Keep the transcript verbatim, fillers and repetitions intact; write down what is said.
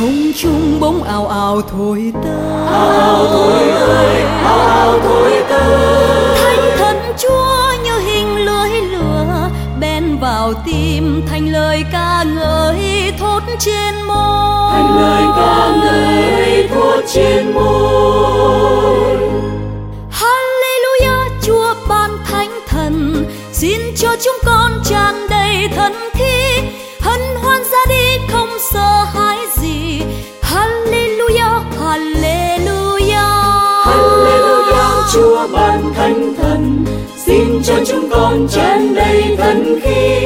không trung bỗng ào ào thổi tới, ào ào thổi tới, ào ào thổi tới. Thánh thần Chúa như hình lưới lửa bén vào tim, thành lời ca ngợi thốt trên môi, thành lời ca ngợi thốt trên môi. Hallelujah, Chúa ban thánh thần, xin cho chúng con tràn đầy thần khí, hân hoan ra đi không sợ hãi gì. Hallelujah, Hallelujah, Hallelujah, Chúa ban thánh thần, xin cho chúng con tràn đầy thần khí,